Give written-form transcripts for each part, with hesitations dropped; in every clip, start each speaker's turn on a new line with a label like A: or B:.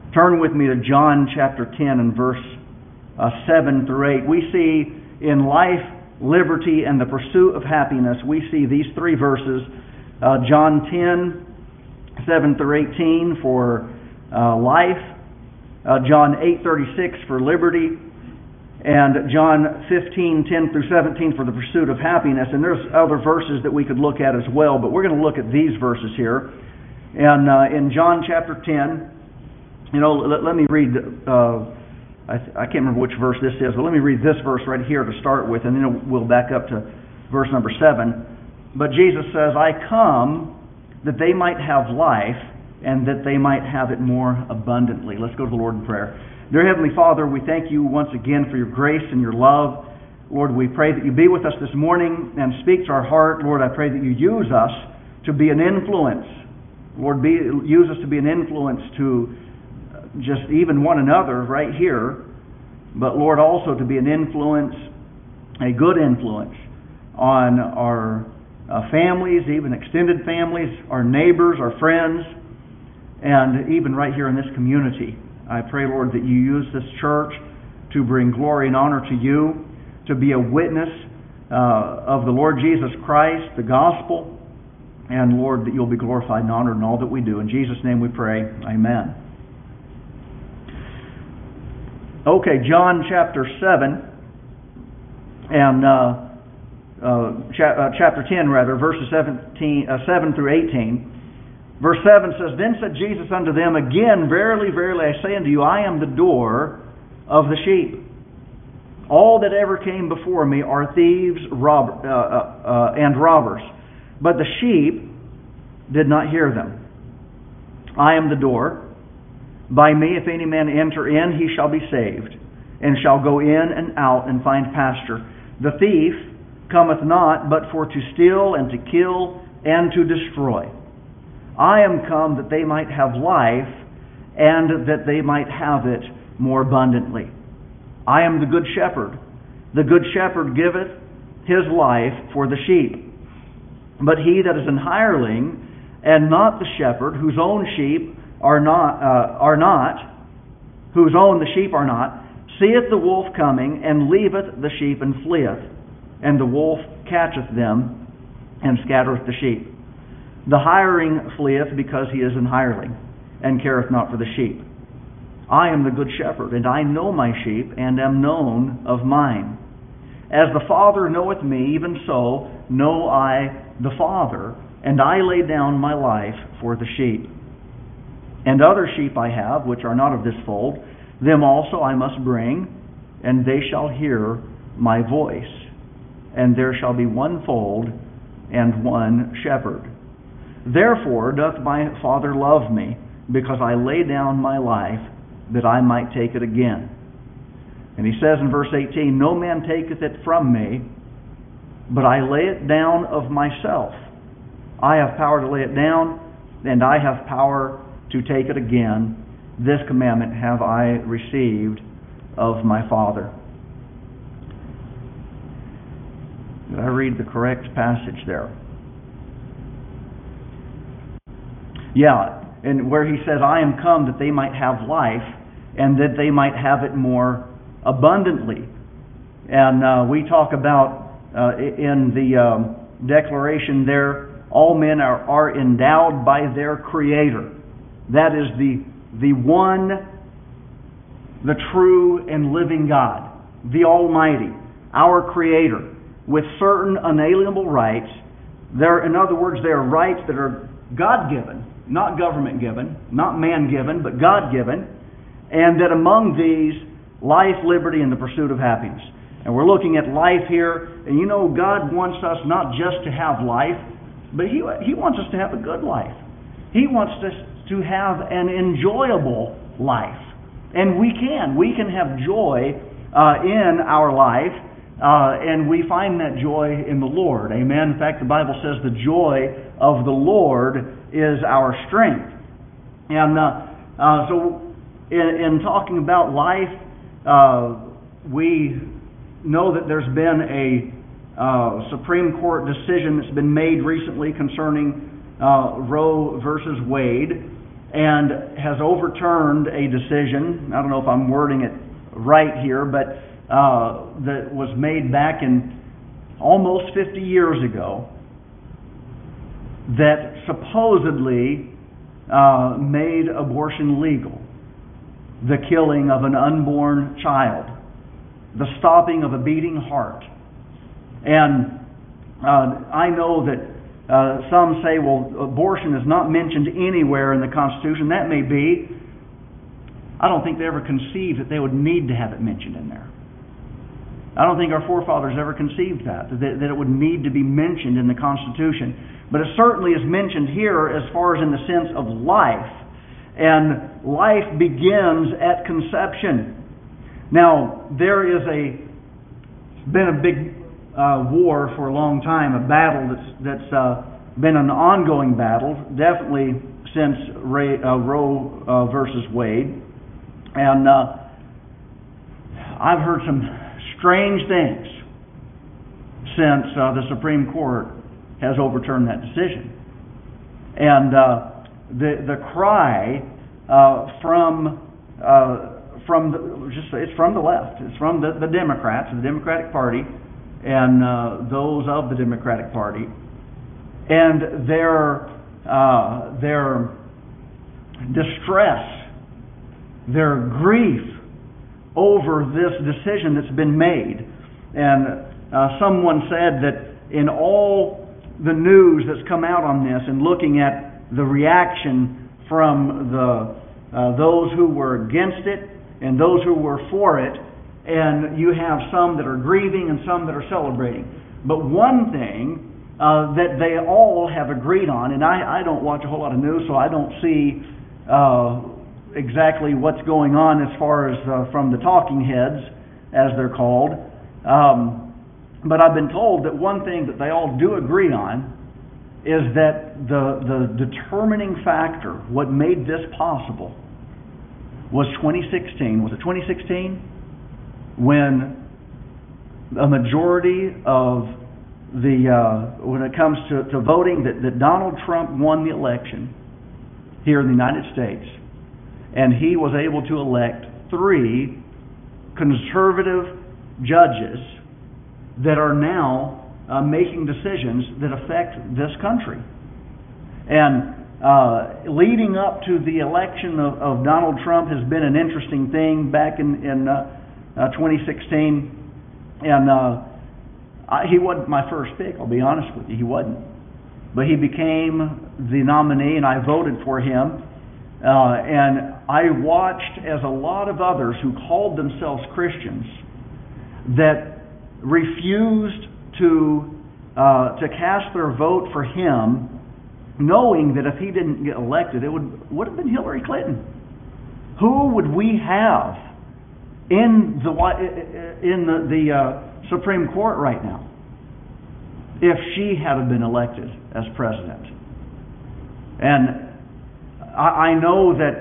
A: Turn with me to John chapter 10 and verse 7 through 8. We see in life, liberty, and the pursuit of happiness, we see these three verses. John 10, 7 through 18 for life. John 8:36 for liberty. And John 15, 10 through 17 for the pursuit of happiness. And there's other verses that we could look at as well, but we're going to look at these verses here. And in John chapter 10, let me read, I can't remember which verse this is, but let me read this verse right here to start with, and then we'll back up to verse number 7. But Jesus says, I come that they might have life, and that they might have it more abundantly. Let's go to the Lord in prayer. Dear Heavenly Father, we thank you once again for your grace and your love. Lord, we pray that you be with us this morning and speak to our heart. Lord, I pray that you use us to be an influence. Lord, use us to be an influence to just even one another right here, but Lord, also to be an influence, a good influence on our families, even extended families, our neighbors, our friends, and even right here in this community. I pray, Lord, that you use this church to bring glory and honor to you, to be a witness of the Lord Jesus Christ, the gospel, and Lord, that you'll be glorified and honored in all that we do. In Jesus' name we pray, amen. Okay, John chapter 7 and chapter 10 rather, verses 7 through 18. Verse 7 says, Then said Jesus unto them again, Verily, verily, I say unto you, I am the door of the sheep. All that ever came before me are thieves and robbers, but the sheep did not hear them. I am the door. By me, if any man enter in, he shall be saved, and shall go in and out and find pasture. The thief cometh not, but for to steal and to kill and to destroy. I am come that they might have life, and that they might have it more abundantly. I am the good shepherd. The good shepherd giveth his life for the sheep. But he that is an hireling, and not the shepherd, whose own the sheep are not, seeth the wolf coming, and leaveth the sheep, and fleeth. And the wolf catcheth them, and scattereth the sheep. The hireling fleeth, because he is an hireling, and careth not for the sheep. I am the good shepherd, and I know my sheep, and am known of mine. As the Father knoweth me, even so know I the Father, and I lay down my life for the sheep. And other sheep I have, which are not of this fold, them also I must bring, and they shall hear my voice. And there shall be one fold, and one shepherd. Therefore doth my Father love me, because I lay down my life, that I might take it again. And he says in verse 18, No man taketh it from me, but I lay it down of myself. I have power to lay it down, and I have power to take it again. This commandment have I received of my Father. Did I read the correct passage there? Yeah, and where he says, I am come that they might have life, and that they might have it more abundantly. And we talk about in the declaration there, all men are endowed by their Creator. That is the one, the true and living God, the Almighty, our Creator, with certain unalienable rights. In other words, they are rights that are God-given, not government-given, not man-given, but God-given, and that among these, life, liberty, and the pursuit of happiness. And we're looking at life here, and God wants us not just to have life, but He wants us to have a good life. He wants us to have an enjoyable life. And we can have joy in our life, and we find that joy in the Lord. Amen. In fact, the Bible says the joy of the Lord is our strength. And so in talking about life, we know that there's been a Supreme Court decision that's been made recently concerning Roe versus Wade. and has overturned a decision. I don't know if I'm wording it right here, but that was made back in almost 50 years ago that supposedly made abortion legal. The killing of an unborn child, the stopping of a beating heart. And I know that some say, well, abortion is not mentioned anywhere in the Constitution. That may be. I don't think they ever conceived that they would need to have it mentioned in there. I don't think our forefathers ever conceived that it would need to be mentioned in the Constitution. But it certainly is mentioned here as far as in the sense of life. And life begins at conception. Now, there is been a big war for a long time, a battle that's been an ongoing battle, definitely since Roe versus Wade. And I've heard some strange things since the Supreme Court has overturned that decision. And the cry it's from the left. It's from the Democrats, the Democratic Party, and those of the Democratic Party, and their distress, their grief over this decision that's been made. And someone said that in all the news that's come out on this, and looking at the reaction from those who were against it and those who were for it, and you have some that are grieving and some that are celebrating. But one thing that they all have agreed on, and I don't watch a whole lot of news, so I don't see exactly what's going on as far as from the talking heads, as they're called. But I've been told that one thing that they all do agree on is that the determining factor, what made this possible, was 2016. Was it 2016? When a majority of when it comes to voting, that Donald Trump won the election here in the United States, and he was able to elect 3 conservative judges that are now making decisions that affect this country. And leading up to the election of Donald Trump has been an interesting thing back in 2016. And he wasn't my first pick, I'll be honest with you, he wasn't. But he became the nominee, and I voted for him. And I watched as a lot of others who called themselves Christians that refused to cast their vote for him, knowing that if he didn't get elected, it would have been Hillary Clinton. Who would we have in the Supreme Court right now if she had been elected as president? And I know that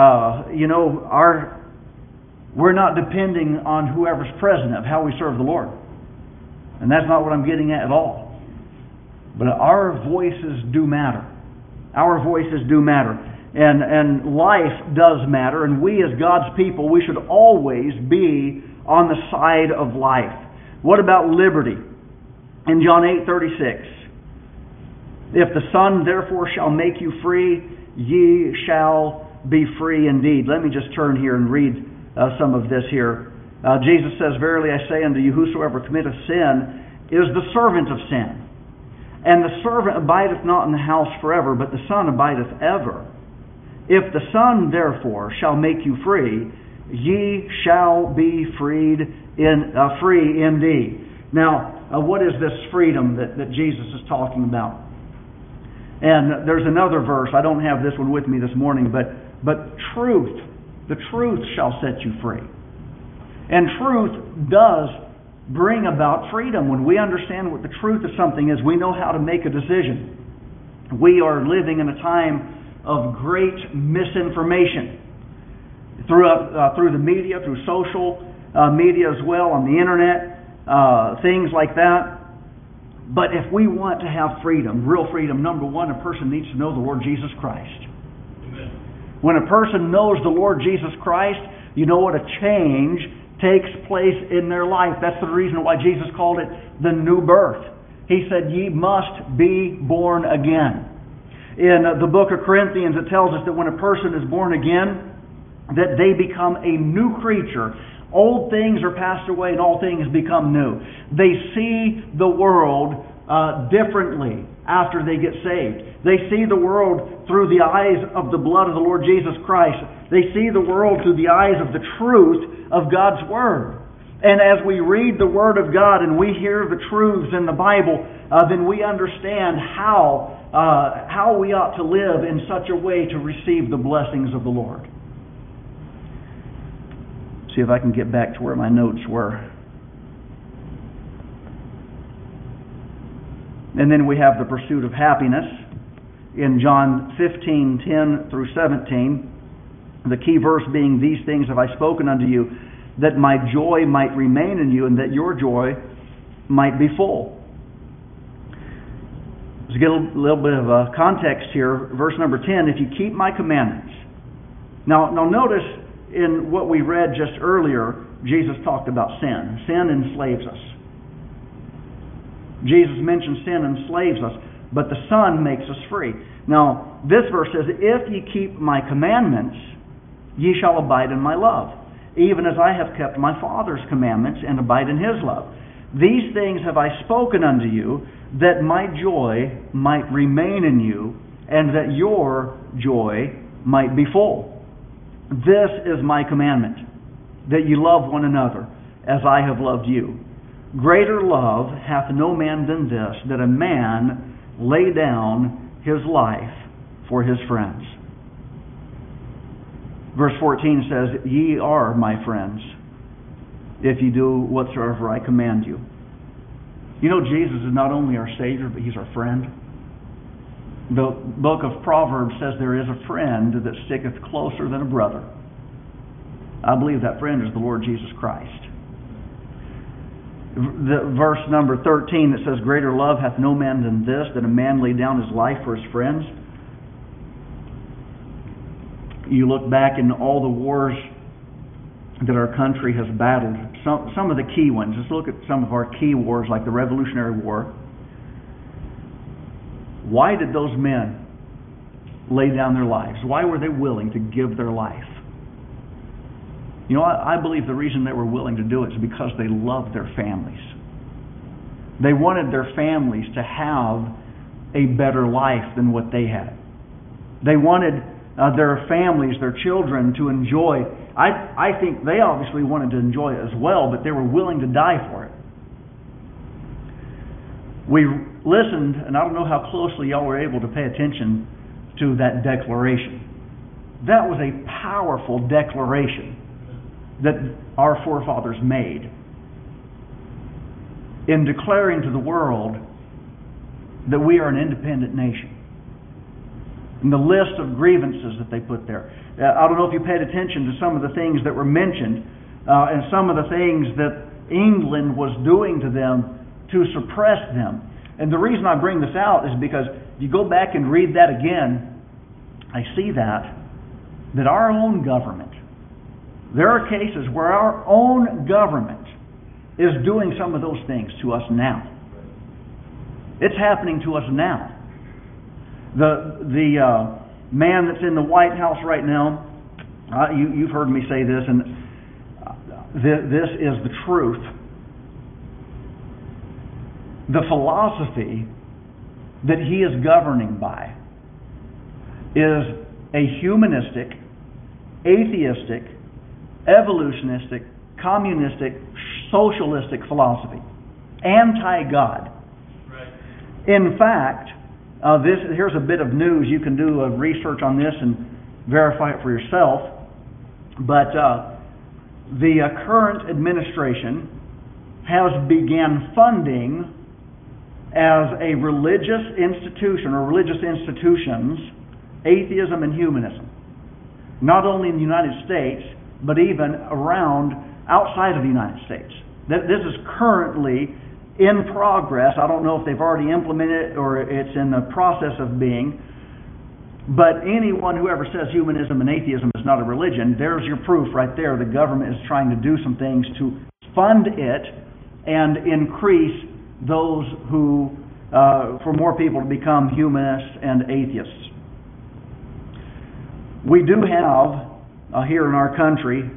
A: we're not depending on whoever's president of how we serve the Lord, and that's not what I'm getting at all. But our voices do matter. Our voices do matter. And life does matter. And we as God's people, we should always be on the side of life. What about liberty? In John 8:36, if the Son therefore shall make you free, ye shall be free indeed. Let me just turn here and read some of this here. Jesus says, verily I say unto you, whosoever committeth sin is the servant of sin. And the servant abideth not in the house forever, but the Son abideth ever. If the Son therefore shall make you free, ye shall be free indeed. Now, what is this freedom that Jesus is talking about? And there's another verse. I don't have this one with me this morning, but truth, the truth shall set you free. And truth does bring about freedom. When we understand what the truth of something is, we know how to make a decision. We are living in a time of great misinformation through the media, through social media as well, on the internet, things like that. But if we want to have freedom, real freedom, number one, a person needs to know the Lord Jesus Christ. Amen. When a person knows the Lord Jesus Christ, you know what? A change takes place in their life. That's the reason why Jesus called it the new birth. He said, ye must be born again. In the book of Corinthians, it tells us that when a person is born again, that they become a new creature. Old things are passed away and all things become new. They see the world differently after they get saved. They see the world through the eyes of the blood of the Lord Jesus Christ. They see the world through the eyes of the truth of God's Word. And as we read the Word of God and we hear the truths in the Bible, then we understand how we ought to live in such a way to receive the blessings of the Lord. See if I can get back to where my notes were. And then we have the pursuit of happiness in John 15:10 through 17. The key verse being, these things have I spoken unto you, that my joy might remain in you, and that your joy might be full. Let's get a little bit of a context here. Verse number 10, if you keep my commandments. Now notice in what we read just earlier, Jesus talked about sin. Sin enslaves us. Jesus mentioned sin enslaves us, but the Son makes us free. Now, this verse says, if ye keep my commandments, ye shall abide in my love, even as I have kept my Father's commandments and abide in His love. These things have I spoken unto you, that my joy might remain in you, and that your joy might be full. This is my commandment, that ye love one another, as I have loved you. Greater love hath no man than this, that a man lay down his life for his friends. Verse 14 says, ye are my friends, if ye do whatsoever I command you. You know, Jesus is not only our Savior, but He's our friend. The book of Proverbs says there is a friend that sticketh closer than a brother. I believe that friend is the Lord Jesus Christ. The verse number 13 that says, greater love hath no man than this, that a man lay down his life for his friends. You look back in all the wars that our country has battled, some of the key ones. Let's look at some of our key wars, like the Revolutionary War. Why did those men lay down their lives? Why were they willing to give their life? You know, I believe the reason they were willing to do it is because they loved their families. They wanted their families to have a better life than what they had. They wanted their families, their children, to enjoy. I think they obviously wanted to enjoy it as well, but they were willing to die for it. We listened, and I don't know how closely y'all were able to pay attention to that declaration. That was a powerful declaration that our forefathers made in declaring to the world that we are an independent nation. And the list of grievances that they put there. I don't know if you paid attention to some of the things that were mentioned and some of the things that England was doing to them to suppress them. And the reason I bring this out is because you go back and read that again, I see that our own government, there are cases where our own government is doing some of those things to us now. It's happening to us now. The man that's in the White House right now, you've heard me say this, and this is the truth. The philosophy that he is governing by is a humanistic, atheistic, evolutionistic, communistic, socialistic philosophy. Anti-God. Right. In fact, here's a bit of news. You can do a research on this and verify it for yourself. But the current administration has began funding as a religious institution or religious institutions atheism and humanism. Not only in the United States, but even around outside of the United States. This is currently in progress. I don't know if they've already implemented it or it's in the process of being. But anyone who ever says humanism and atheism is not a religion, there's your proof right there. The government is trying to do some things to fund it and increase those who, for more people to become humanists and atheists. We do have, here in our country,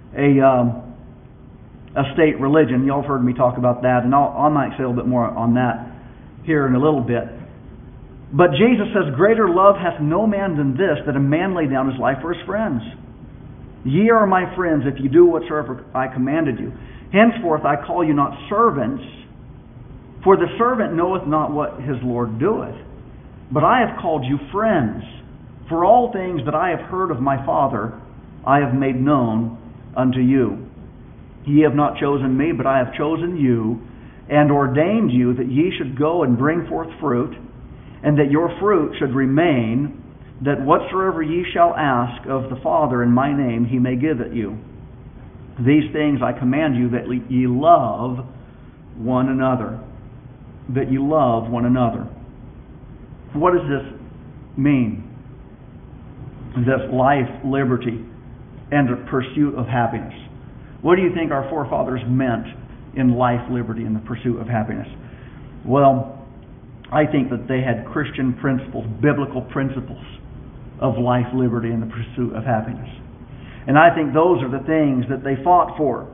A: a state religion. Y'all have heard me talk about that, and I might say a little bit more on that here in a little bit. But Jesus says, "Greater love hath no man than this, that a man lay down his life for his friends. Ye are my friends, if you do whatsoever I commanded you. Henceforth I call you not servants, for the servant knoweth not what his Lord doeth. But I have called you friends. For all things that I have heard of my Father, I have made known unto you. Ye have not chosen me, but I have chosen you, and ordained you that ye should go and bring forth fruit, and that your fruit should remain, that whatsoever ye shall ask of the Father in my name, he may give it you. These things I command you, that ye love one another." That you love one another. What does this mean? This life, liberty, and the pursuit of happiness. What do you think our forefathers meant in life, liberty, and the pursuit of happiness? Well, I think that they had Christian principles, biblical principles of life, liberty, and the pursuit of happiness. And I think those are the things that they fought for.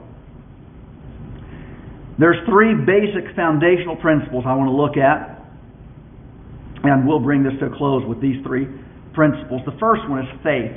A: There's three basic foundational principles I want to look at, and we'll bring this to a close with these three principles. The first one is faith.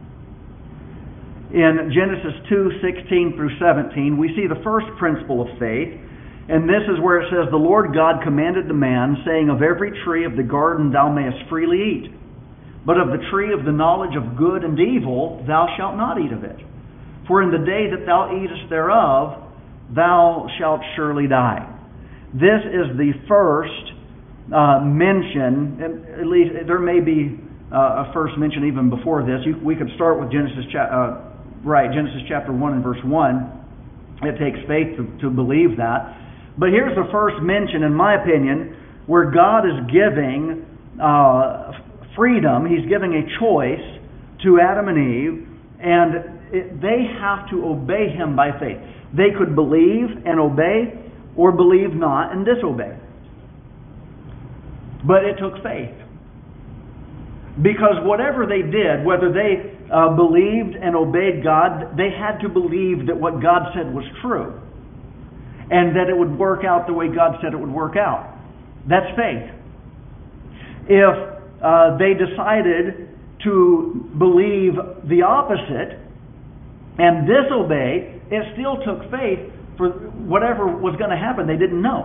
A: In Genesis 2:16 through 17, we see the first principle of faith, and this is where it says, "The Lord God commanded the man, saying, Of every tree of the garden thou mayest freely eat, but of the tree of the knowledge of good and evil thou shalt not eat of it. For in the day that thou eatest thereof, thou shalt surely die." This is the first mention, and at least there may be a first mention even before this. We could start with Genesis chapter 1 and verse 1. It takes faith to believe that. But here's the first mention, in my opinion, where God is giving freedom. He's giving a choice to Adam and Eve, and they have to obey Him by faith. They could believe and obey, or believe not and disobey. But it took faith. Because whatever they did, whether they believed and obeyed God, they had to believe that what God said was true, and that it would work out the way God said it would work out. That's faith. If they decided to believe the opposite and disobey, it still took faith for whatever was going to happen. They didn't know.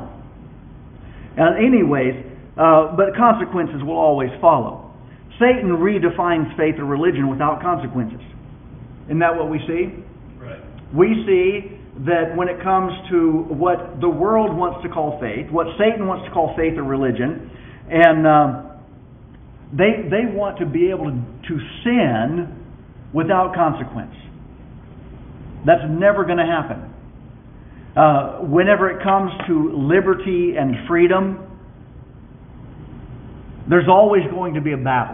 A: But consequences will always follow. Satan redefines faith or religion without consequences. Isn't that what we see?
B: Right.
A: We see that when it comes to what the world wants to call faith, what Satan wants to call faith or religion, and they want to be able to sin without consequence. That's never going to happen. Whenever it comes to liberty and freedom, there's always going to be a battle.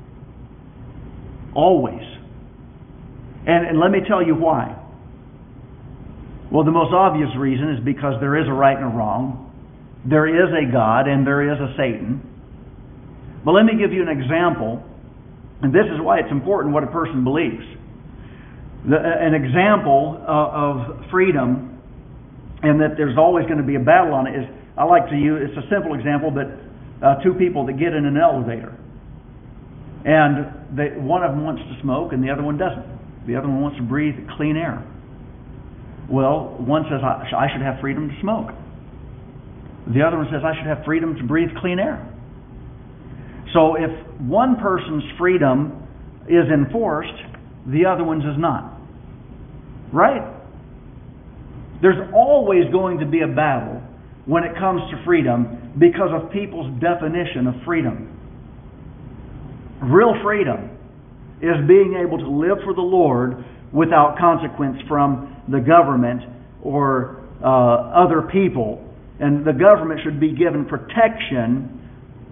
A: Always. And let me tell you why. Well, the most obvious reason is because there is a right and a wrong. There is a God and there is a Satan. But let me give you an example, and this is why it's important what a person believes. An example of freedom, and that there's always going to be a battle on it, is, I like to use, it's a simple example, but two people that get in an elevator. And one of them wants to smoke and the other one doesn't. The other one wants to breathe clean air. Well, one says, I should have freedom to smoke. The other one says, I should have freedom to breathe clean air. So if one person's freedom is enforced, the other one's is not. Right? There's always going to be a battle when it comes to freedom because of people's definition of freedom. Real freedom is being able to live for the Lord without consequence from the government or other people. And the government should be given protection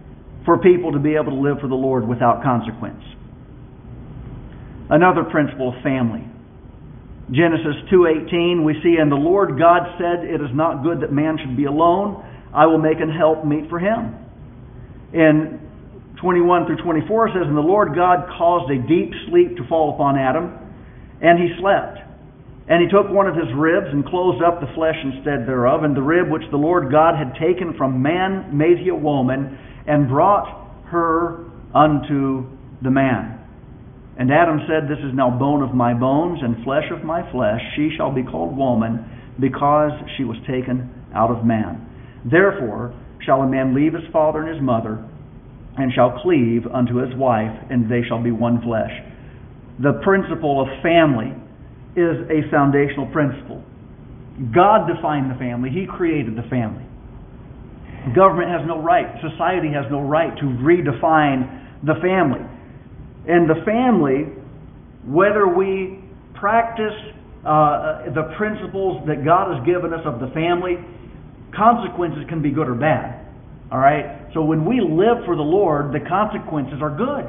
A: for people to be able to live for the Lord without consequence. Another principle of family. Genesis 2:18, we see, "And the Lord God said, It is not good that man should be alone. I will make an help meet for him." In 21 through 24 it says, "And the Lord God caused a deep sleep to fall upon Adam, and he slept. And he took one of his ribs and closed up the flesh instead thereof. And the rib which the Lord God had taken from man made he a woman, and brought her unto the man. And Adam said, This is now bone of my bones and flesh of my flesh. She shall be called woman, because she was taken out of man. Therefore shall a man leave his father and his mother, and shall cleave unto his wife, and they shall be one flesh." The principle of family is a foundational principle. God defined the family. He created the family. Government has no right, society has no right to redefine the family. And the family, whether we practice the principles that God has given us of the family, consequences can be good or bad. All right? So when we live for the Lord, the consequences are good.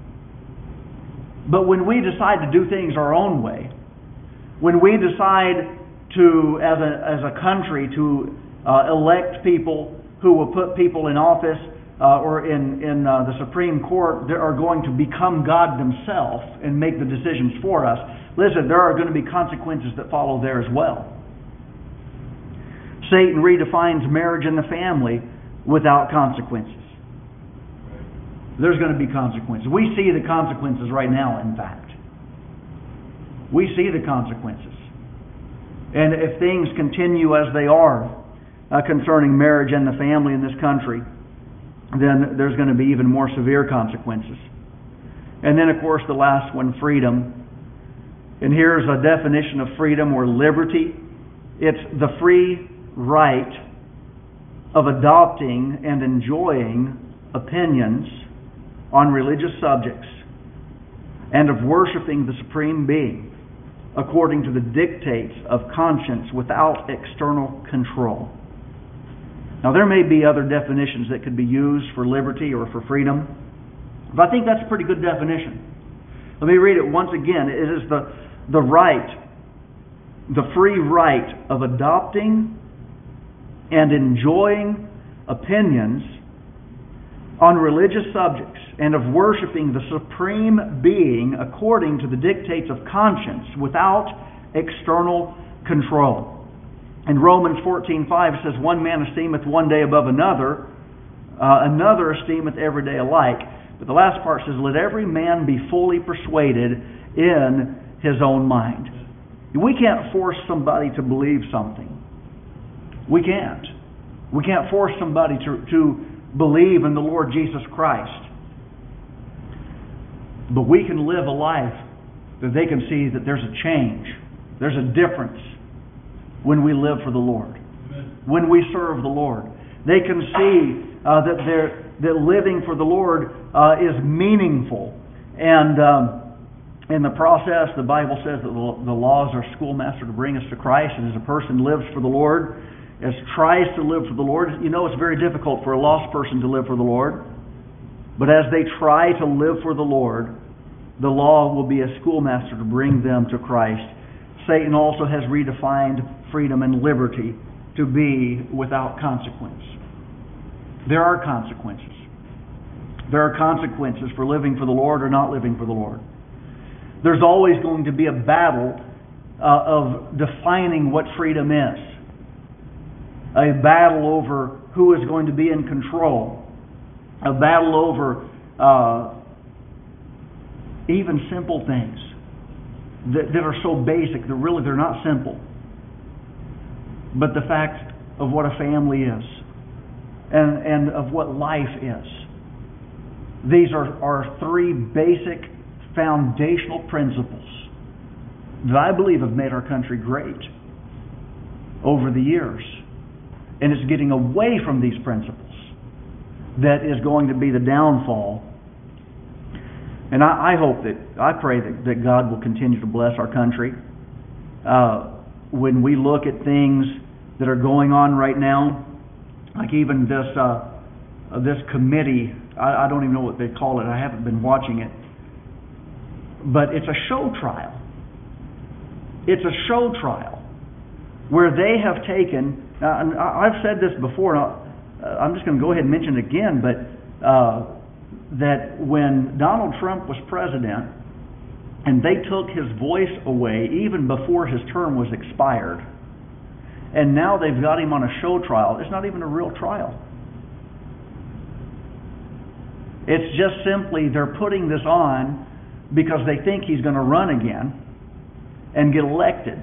A: But when we decide to do things our own way, when we decide to, as a country, to elect people who will put people in office or in the Supreme Court, they are going to become God themselves and make the decisions for us. Listen, there are going to be consequences that follow there as well. Satan redefines marriage and the family without consequences. There's going to be consequences. We see the consequences right now, in fact. We see the consequences. And if things continue as they are concerning marriage and the family in this country, then there's going to be even more severe consequences. And then, of course, the last one, freedom. And here's a definition of freedom or liberty. It's the free right of adopting and enjoying opinions on religious subjects and of worshiping the Supreme Being according to the dictates of conscience without external control. Now, there may be other definitions that could be used for liberty or for freedom, but I think that's a pretty good definition. Let me read it once again. It is the right, the free right of adopting and enjoying opinions on religious subjects and of worshiping the Supreme Being according to the dictates of conscience without external control. In Romans 14:5 it says, "One man esteemeth one day above another, another esteemeth every day alike." But the last part says, "Let every man be fully persuaded in his own mind." We can't force somebody to believe something. We can't. We can't force somebody to believe in the Lord Jesus Christ. But we can live a life that they can see that there's a change. There's a difference when we live for the Lord. Amen. When we serve the Lord. They can see that living for the Lord is meaningful. And in the process, the Bible says that the laws are schoolmaster to bring us to Christ. And as a person lives for the Lord, tries to live for the Lord, you know it's very difficult for a lost person to live for the Lord. But as they try to live for the Lord, the law will be a schoolmaster to bring them to Christ. Satan also has redefined freedom and liberty to be without consequence. There are consequences. There are consequences for living for the Lord or not living for the Lord. There's always going to be a battle of defining what freedom is. A battle over who is going to be in control. A battle over even simple things that are so basic that really they're not simple. But the fact of what a family is and of what life is. These are three basic foundational principles that I believe have made our country great over the years. And it's getting away from these principles that is going to be the downfall. And I pray that God will continue to bless our country. When we look at things that are going on right now, like even this committee I don't even know what they call it. I haven't been watching it. But it's a show trial. It's a show trial where they have taken, and I've said this before, and I'm just going to go ahead and mention it again, but that when Donald Trump was president and they took his voice away even before his term was expired, and now they've got him on a show trial, it's not even a real trial. It's just simply they're putting this on because they think he's going to run again and get elected.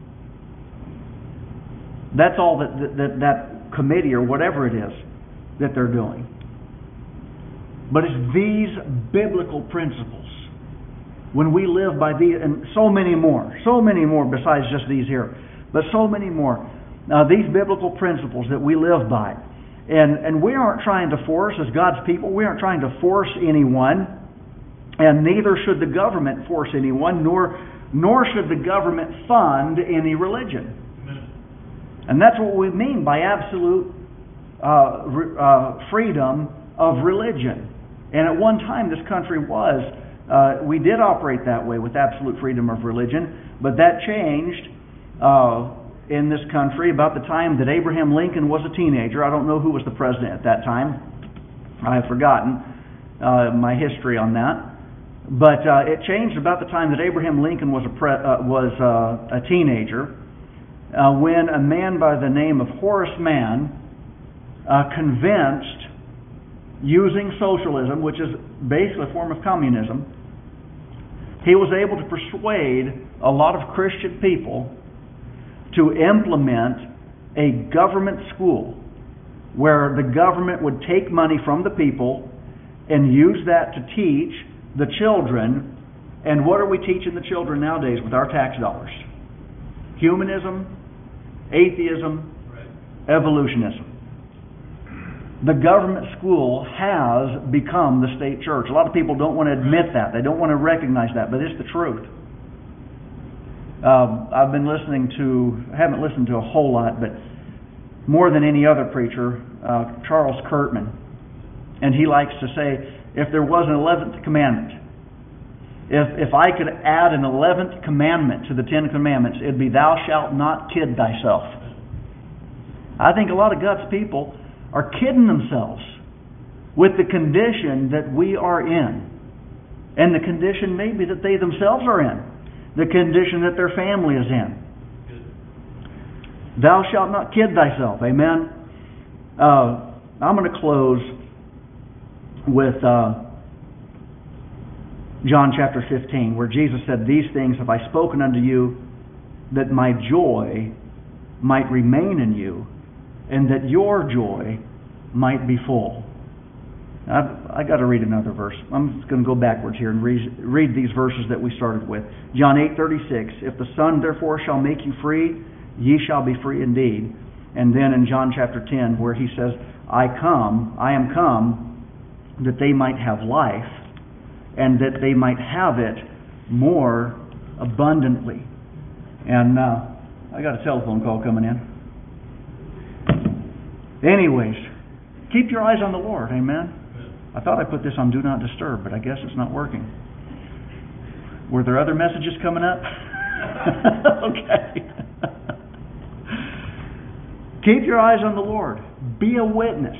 A: That's all that committee or whatever it is that they're doing. But it's these biblical principles. When we live by these, and so many more besides just these here, but so many more. These biblical principles that we live by. And we aren't trying to force, as God's people, we aren't trying to force anyone, and neither should the government force anyone, nor should the government fund any religion. And that's what we mean by absolute freedom of religion. And at one time this country was, we did operate that way with absolute freedom of religion, but that changed in this country about the time that Abraham Lincoln was a teenager. I don't know who was the president at that time. I have forgotten my history on that. But it changed about the time that Abraham Lincoln was a teenager, when a man by the name of Horace Mann convinced, using socialism, which is basically a form of communism, he was able to persuade a lot of Christian people to implement a government school where the government would take money from the people and use that to teach the children. And what are we teaching the children nowadays with our tax dollars? Humanism, atheism, evolutionism. The government school has become the state church. A lot of people don't want to admit that. They don't want to recognize that, but it's the truth. I haven't listened to a whole lot, but more than any other preacher, Charles Kurtman. And he likes to say, if there was an 11th commandment, if I could add an 11th commandment to the 10 commandments, it'd be thou shalt not kid thyself. I think a lot of God's people are kidding themselves with the condition that we are in, and the condition maybe that they themselves are in, the condition that their family is in. Thou shalt not kid thyself. Amen. I'm going to close with John chapter 15, where Jesus said, "These things have I spoken unto you, that my joy might remain in you, and that your joy might be full." I got to read another verse. I'm just going to go backwards here and read these verses that we started with. John 8:36, "If the Son therefore shall make you free, ye shall be free indeed." And then in John chapter 10, where he says, I am come, that they might have life, and that they might have it more abundantly. And I got a telephone call coming in. Anyways, keep your eyes on the Lord. Amen. I thought I put this on Do Not Disturb, but I guess it's not working. Were there other messages coming up? Okay. Keep your eyes on the Lord. Be a witness.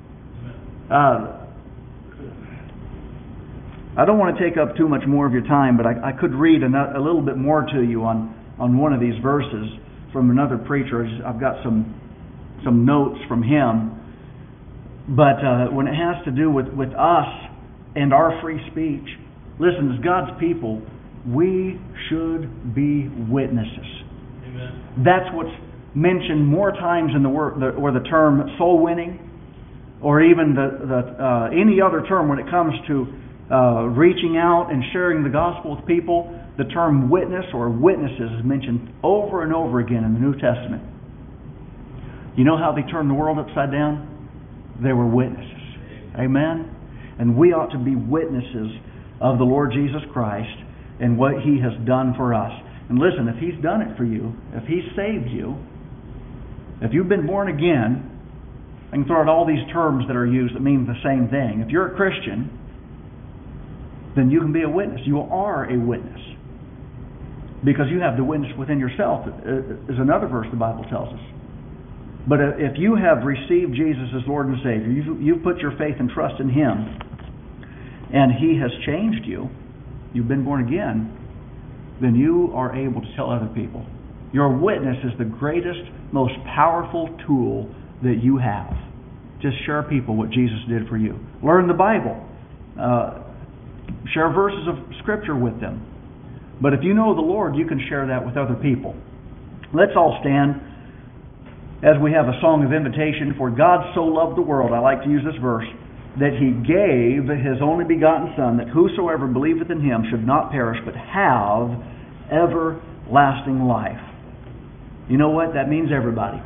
A: I don't want to take up too much more of your time, but I could read a little bit more to you on one of these verses from another preacher. I've got some notes from him. But when it has to do with us and our free speech, listen, as God's people, we should be witnesses. Amen. That's what's mentioned more times in the term soul winning, or even any other term when it comes to reaching out and sharing the gospel with people. The term witness or witnesses is mentioned over and over again in the New Testament. You know how they turned the world upside down? They were witnesses. Amen? And we ought to be witnesses of the Lord Jesus Christ and what He has done for us. And listen, if He's done it for you, if He's saved you, if you've been born again, I can throw out all these terms that are used that mean the same thing. If you're a Christian, then you can be a witness. You are a witness. Because you have the witness within yourself, is another verse the Bible tells us. But if you have received Jesus as Lord and Savior, you've put your faith and trust in Him, and He has changed you, you've been born again, then you are able to tell other people. Your witness is the greatest, most powerful tool that you have. Just share people what Jesus did for you. Learn the Bible. Share verses of Scripture with them. But if you know the Lord, you can share that with other people. Let's all stand as we have a song of invitation. For God so loved the world, I like to use this verse, that He gave His only begotten Son, that whosoever believeth in Him should not perish, but have everlasting life. You know what? That means everybody.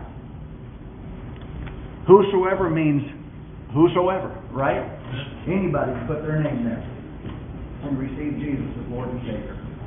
A: Whosoever means whosoever, right? Anybody can put their name there and receive Jesus as Lord and Savior.